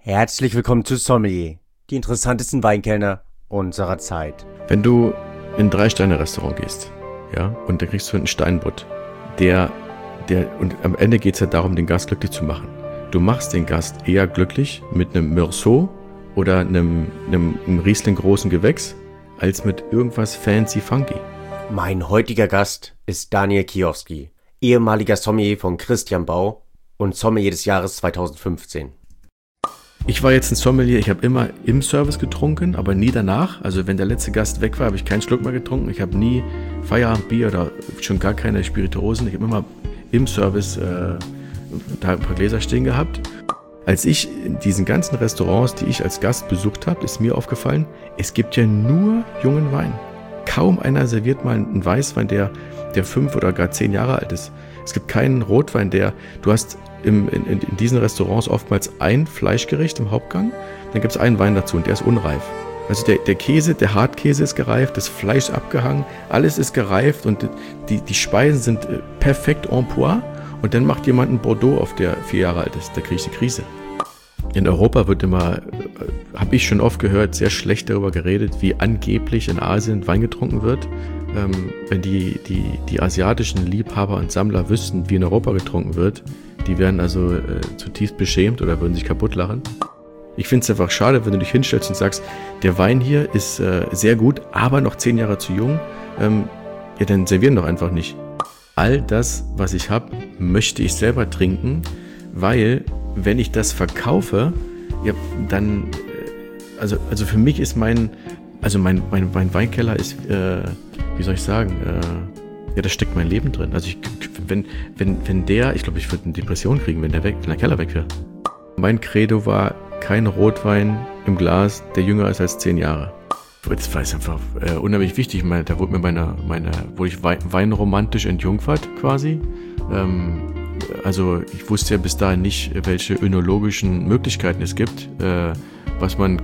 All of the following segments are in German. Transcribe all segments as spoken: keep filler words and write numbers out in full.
Herzlich willkommen zu Sommelier, die interessantesten Weinkellner unserer Zeit. Wenn du in ein Drei-Sterne-Restaurant gehst, ja, und da kriegst du einen Steinbutt, der, der, und am Ende geht es ja darum, den Gast glücklich zu machen. Du machst den Gast eher glücklich mit einem Meursault oder einem, einem, einem Riesling großen Gewächs, als mit irgendwas fancy funky. Mein heutiger Gast ist Daniel Kiowski, ehemaliger Sommelier von Christian Bau und Sommelier des Jahres zweitausendfünfzehn. Ich war jetzt ein Sommelier, ich habe immer im Service getrunken, aber nie danach. Also wenn der letzte Gast weg war, habe ich keinen Schluck mehr getrunken. Ich habe nie Feierabendbier oder schon gar keine Spirituosen. Ich habe immer im Service äh, da ein paar Gläser stehen gehabt. Als ich in diesen ganzen Restaurants, die ich als Gast besucht habe, ist mir aufgefallen, es gibt ja nur jungen Wein. Kaum einer serviert mal einen Weißwein, der, der fünf oder gar zehn Jahre alt ist. Es gibt keinen Rotwein, der, du hast im, in, in diesen Restaurants oftmals ein Fleischgericht im Hauptgang, dann gibt es einen Wein dazu und der ist unreif. Also der, der Käse, der Hartkäse ist gereift, das Fleisch ist abgehangen, alles ist gereift und die, die Speisen sind perfekt en point und dann macht jemand ein Bordeaux auf, der vier Jahre alt ist, da kriege ich die Krise. In Europa wird immer, habe ich schon oft gehört, sehr schlecht darüber geredet, wie angeblich in Asien Wein getrunken wird. Ähm, wenn die, die, die asiatischen Liebhaber und Sammler wüssten, wie in Europa getrunken wird, die wären also äh, zutiefst beschämt oder würden sich kaputt lachen. Ich finde es einfach schade, wenn du dich hinstellst und sagst, der Wein hier ist äh, sehr gut, aber noch zehn Jahre zu jung. Ähm, ja, dann servieren doch einfach nicht. All das, was ich habe, möchte ich selber trinken, weil wenn ich das verkaufe, ja, dann, äh, also, also für mich ist mein, also mein, mein, mein Weinkeller ist, äh, wie soll ich sagen, äh, ja, da steckt mein Leben drin. Also ich, wenn, wenn, wenn der, ich glaube, ich würde eine Depression kriegen, wenn der weg, wenn der Keller weg wäre. Mein Credo war kein Rotwein im Glas, der jünger ist als zehn Jahre. Das war einfach äh, unheimlich wichtig. Meine, da wurde mir meine, meine, wurde ich wein, weinromantisch entjungfert quasi. Ähm, also ich wusste ja bis dahin nicht, welche önologischen Möglichkeiten es gibt, äh, was man,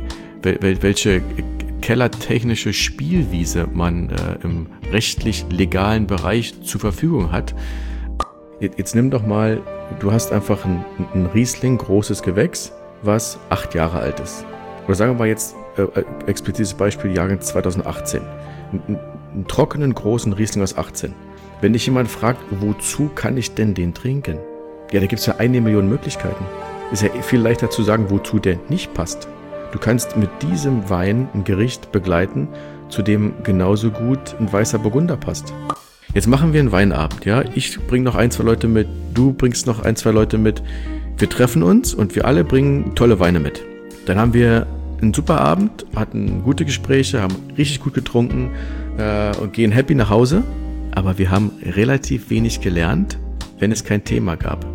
welche kellertechnische Spielwiese man äh, im rechtlich legalen Bereich zur Verfügung hat. Jetzt, jetzt nimm doch mal, du hast einfach ein, ein Riesling, großes Gewächs, was acht Jahre alt ist. Oder sagen wir mal jetzt, äh, explizites Beispiel, Jahrgang zweitausendachtzehn. Einen, einen trockenen, großen Riesling aus achtzehn. Wenn dich jemand fragt, wozu kann ich denn den trinken? Ja, da gibt es ja eine Million Möglichkeiten. Ist ja viel leichter zu sagen, wozu der nicht passt. Du kannst mit diesem Wein ein Gericht begleiten, zu dem genauso gut ein weißer Burgunder passt. Jetzt machen wir einen Weinabend, ja? Ich bringe noch ein, zwei Leute mit, du bringst noch ein, zwei Leute mit. Wir treffen uns und wir alle bringen tolle Weine mit. Dann haben wir einen super Abend, hatten gute Gespräche, haben richtig gut getrunken äh, und gehen happy nach Hause. Aber wir haben relativ wenig gelernt, wenn es kein Thema gab.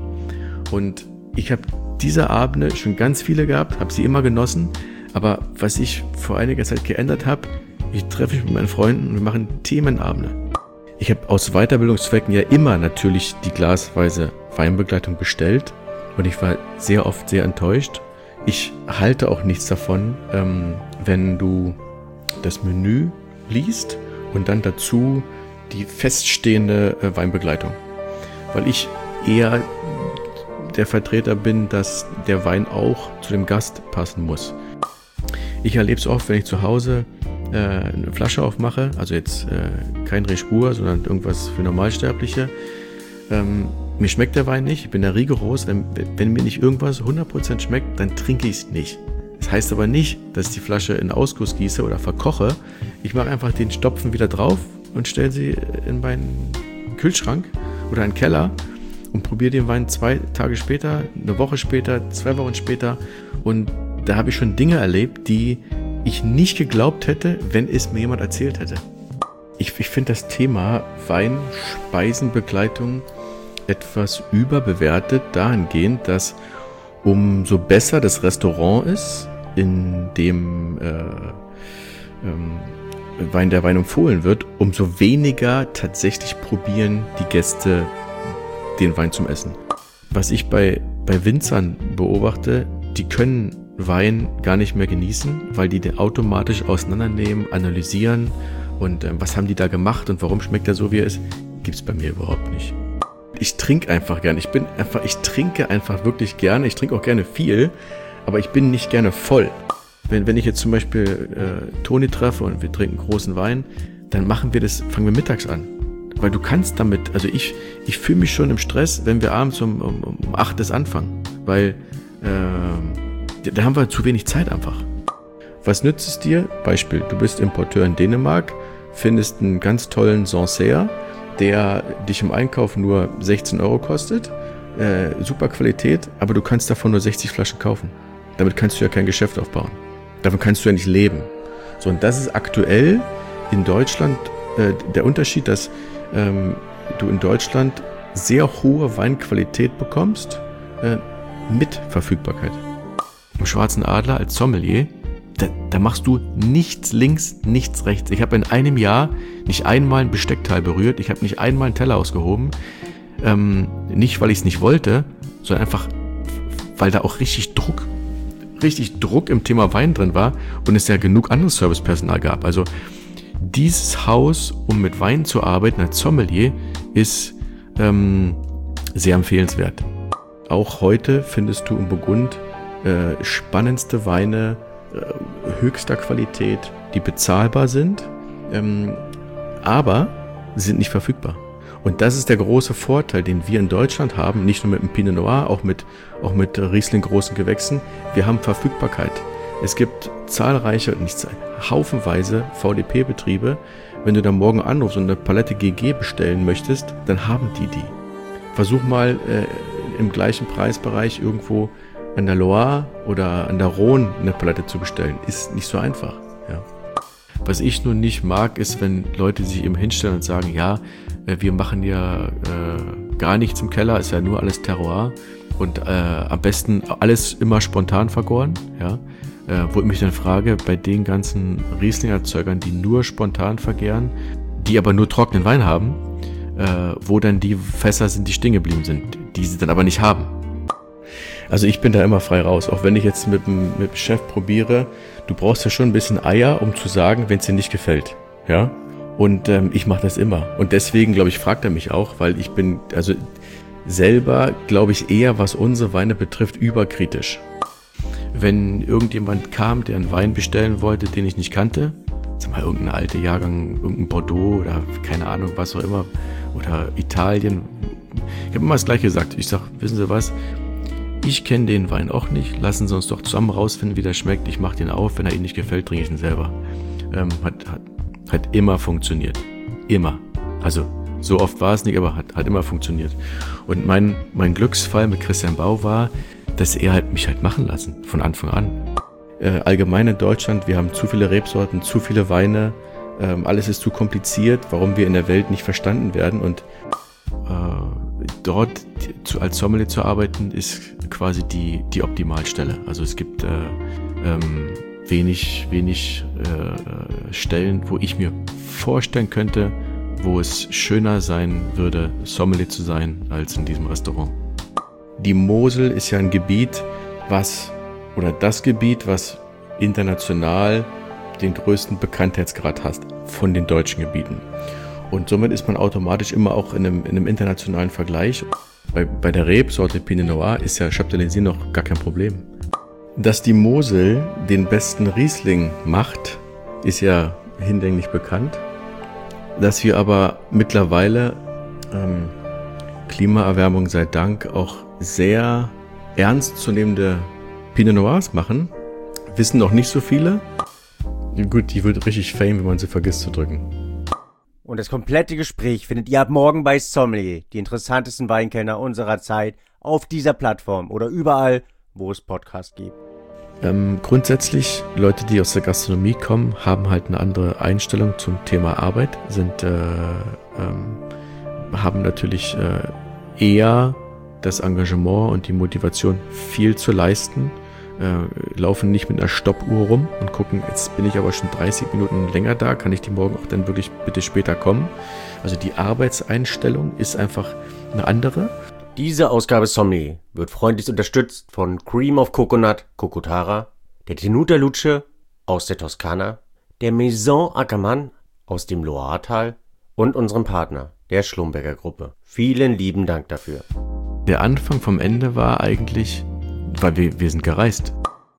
Und ich habe diese Abende schon ganz viele gehabt, habe sie immer genossen. Aber was ich vor einiger Zeit geändert habe, ich treffe mich mit meinen Freunden und wir machen Themenabende. Ich habe aus Weiterbildungszwecken ja immer natürlich die glasweise Weinbegleitung bestellt und ich war sehr oft sehr enttäuscht. Ich halte auch nichts davon, ähm, wenn du das Menü liest und dann dazu die feststehende äh, Weinbegleitung. Weil ich eher der Vertreter bin, dass der Wein auch zu dem Gast passen muss. Ich erlebe es oft, wenn ich zu Hause äh, eine Flasche aufmache, also jetzt äh, kein Rechbour, sondern irgendwas für Normalsterbliche. Ähm, mir schmeckt der Wein nicht, ich bin da rigoros. Wenn, wenn mir nicht irgendwas hundert Prozent schmeckt, dann trinke ich es nicht. Das heißt aber nicht, dass ich die Flasche in Ausguss gieße oder verkoche. Ich mache einfach den Stopfen wieder drauf und stelle sie in meinen Kühlschrank oder in den Keller und probiere den Wein zwei Tage später, eine Woche später, zwei Wochen später. Und da habe ich schon Dinge erlebt, die ich nicht geglaubt hätte, wenn es mir jemand erzählt hätte. Ich, ich finde das Thema Wein-Speisenbegleitung etwas überbewertet dahingehend, dass umso besser das Restaurant ist, in dem äh, ähm, Wein der Wein empfohlen wird, umso weniger tatsächlich probieren die Gäste den Wein zum Essen. Was ich bei, bei Winzern beobachte, die können Wein gar nicht mehr genießen, weil die den automatisch auseinandernehmen, analysieren und äh, was haben die da gemacht und warum schmeckt er so, wie er ist, gibt's bei mir überhaupt nicht. Ich trinke einfach gerne, ich bin einfach, ich trinke einfach wirklich gerne, ich trinke auch gerne viel, aber ich bin nicht gerne voll. Wenn, wenn ich jetzt zum Beispiel äh, Toni treffe und wir trinken großen Wein, dann machen wir das, fangen wir mittags an. Weil du kannst damit, also ich, ich fühle mich schon im Stress, wenn wir abends um, um, um acht das anfangen. Weil äh, da haben wir zu wenig Zeit einfach. Was nützt es dir? Beispiel, du bist Importeur in Dänemark, findest einen ganz tollen Sancerre, der dich im Einkauf nur sechzehn Euro kostet, äh, super Qualität, aber du kannst davon nur sechzig Flaschen kaufen. Damit kannst du ja kein Geschäft aufbauen. Davon kannst du ja nicht leben. So, und das ist aktuell in Deutschland äh, der Unterschied, dass ähm, du in Deutschland sehr hohe Weinqualität bekommst äh, mit Verfügbarkeit. Im Schwarzen Adler als Sommelier, da, da machst du nichts links, nichts rechts. Ich habe in einem Jahr nicht einmal ein Besteckteil berührt, ich habe nicht einmal einen Teller ausgehoben. Ähm, nicht, weil ich es nicht wollte, sondern einfach, weil da auch richtig Druck richtig Druck im Thema Wein drin war und es ja genug anderes Servicepersonal gab. Also dieses Haus, um mit Wein zu arbeiten als Sommelier, ist ähm, sehr empfehlenswert. Auch heute findest du in Burgund äh, spannendste Weine äh, höchster Qualität, die bezahlbar sind, ähm, aber sie sind nicht verfügbar. Und das ist der große Vorteil, den wir in Deutschland haben, nicht nur mit dem Pinot Noir, auch mit, auch mit Riesling großen Gewächsen. Wir haben Verfügbarkeit. Es gibt zahlreiche, nicht haufenweise V D P-Betriebe. Wenn du da morgen anrufst und eine Palette G G bestellen möchtest, dann haben die die. Versuch mal äh, im gleichen Preisbereich irgendwo an der Loire oder an der Rhone eine Palette zu bestellen. Ist nicht so einfach. Ja. Was ich nun nicht mag, ist, wenn Leute sich eben hinstellen und sagen, ja, wir machen ja äh, gar nichts im Keller, ist ja nur alles Terroir und äh, am besten alles immer spontan vergoren, ja. Äh, wo ich mich dann frage, bei den ganzen Riesling-Erzeugern, die nur spontan vergären, die aber nur trockenen Wein haben, äh, wo dann die Fässer sind, die stehen geblieben sind, die sie dann aber nicht haben. Also ich bin da immer frei raus, auch wenn ich jetzt mit dem, mit dem Chef probiere, du brauchst ja schon ein bisschen Eier, um zu sagen, wenn es dir nicht gefällt, ja. Und ähm, ich mache das immer. Und deswegen, glaube ich, fragt er mich auch, weil ich bin, also selber, glaube ich, eher, was unsere Weine betrifft, überkritisch. Wenn irgendjemand kam, der einen Wein bestellen wollte, den ich nicht kannte, sag mal, irgendein alter Jahrgang, irgendein Bordeaux oder keine Ahnung, was auch immer, oder Italien. Ich habe immer das Gleiche gesagt. Ich sage, wissen Sie was, ich kenne den Wein auch nicht, lassen Sie uns doch zusammen rausfinden, wie der schmeckt. Ich mache den auf, wenn er Ihnen nicht gefällt, trinke ich ihn selber. Ähm, hat, hat Hat immer funktioniert. Immer. Also, so oft war es nicht, aber hat, hat immer funktioniert. Und mein, mein Glücksfall mit Christian Bau war, dass er halt mich halt machen lassen, von Anfang an. Äh, allgemein in Deutschland, wir haben zu viele Rebsorten, zu viele Weine, ähm, alles ist zu kompliziert, warum wir in der Welt nicht verstanden werden. Und äh, dort zu, als Sommelier zu arbeiten, ist quasi die, die Optimalstelle. Also es gibt äh, ähm, wenig, wenig äh, Stellen, wo ich mir vorstellen könnte, wo es schöner sein würde, Sommelier zu sein, als in diesem Restaurant. Die Mosel ist ja ein Gebiet, was, oder das Gebiet, was international den größten Bekanntheitsgrad hat von den deutschen Gebieten. Und somit ist man automatisch immer auch in einem, in einem internationalen Vergleich. Bei, bei der Rebsorte Pinot Noir ist ja Chapdelaine noch gar kein Problem. Dass die Mosel den besten Riesling macht, ist ja hinlänglich bekannt. Dass wir aber mittlerweile, ähm, Klimaerwärmung sei Dank, auch sehr ernstzunehmende Pinot Noirs machen, wissen noch nicht so viele. Gut, die wird richtig fame, wenn man sie vergisst zu drücken. Und das komplette Gespräch findet ihr ab morgen bei Sommelier, die interessantesten Weinkellner unserer Zeit, auf dieser Plattform oder überall, wo es Podcasts gibt. Ähm, grundsätzlich, Leute, die aus der Gastronomie kommen, haben halt eine andere Einstellung zum Thema Arbeit, sind, äh, ähm, haben natürlich äh, eher das Engagement und die Motivation, viel zu leisten, äh, laufen nicht mit einer Stoppuhr rum und gucken, jetzt bin ich aber schon dreißig Minuten länger da, kann ich die morgen auch dann wirklich bitte später kommen. Also die Arbeitseinstellung ist einfach eine andere. Diese Ausgabe Sommelier wird freundlich unterstützt von Cream of Coconut Cocotara, der Tenuta Luce aus der Toskana, der Maison Ackermann aus dem Loiretal und unserem Partner, der Schlumberger Gruppe. Vielen lieben Dank dafür. Der Anfang vom Ende war eigentlich, weil wir, wir sind gereist.